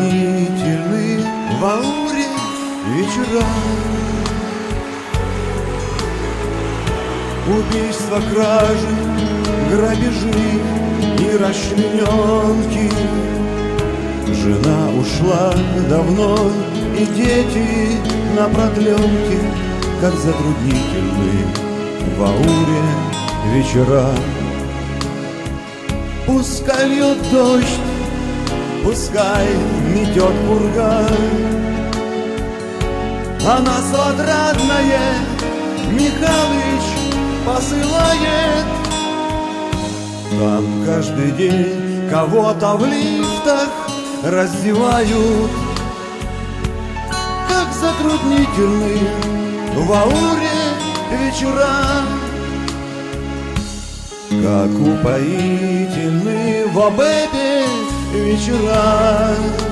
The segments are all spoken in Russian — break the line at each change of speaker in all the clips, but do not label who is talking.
затруднительны в ауре вечера. Убийства, кражи, грабежи и расчлененки. Жена ушла давно, и дети на продленке. Как затруднительны в ауре вечера. Пускай льет дождь, пускай метет пурга, а нас в отрадное Михалыч посылает. Там каждый день кого-то в лифтах раздевают. Как затруднительны в ауре вечера. Как упоительны в обэпе вечера.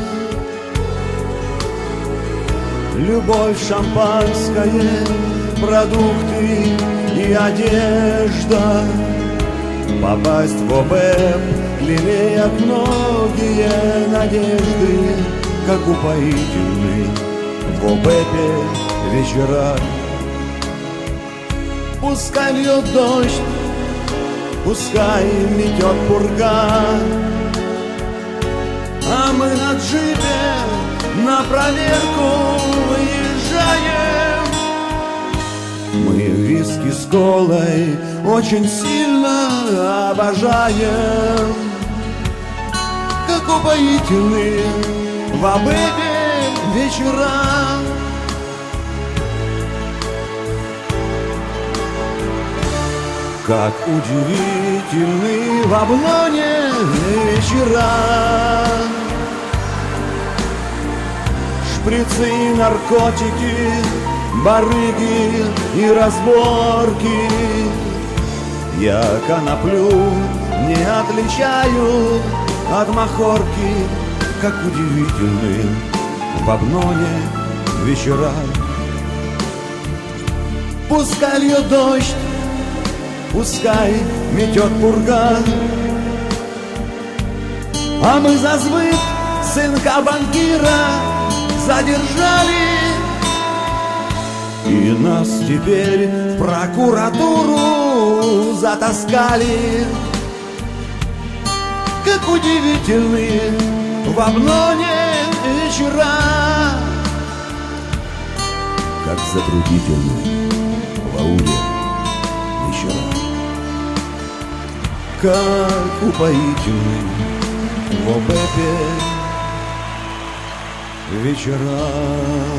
Любовь, шампанское, продукты и одежда. Попасть в ОБЭП лелея многие надежды. Как упоительны в ОБЭПе вечера. Пускай льет дождь, пускай метет пурга, а мы на джипе на проверку выезжаем. Мы виски с колой очень сильно обожаем. Как упоительны в обэпе вечера. Как удивительны в облоне вечера. Шприцы и наркотики, барыги и разборки. Я коноплю не отличаю от махорки. Как удивительны в облоне вечера. Пускай льет дождь, пускай метет пурга, а мы за сбыт сынка банкира задержали. И нас теперь в прокуратуру затаскали. Как удивительны в облоне вечера. Как затруднительны в ауре вечера. Как упоительны в ОБЭПе вечера.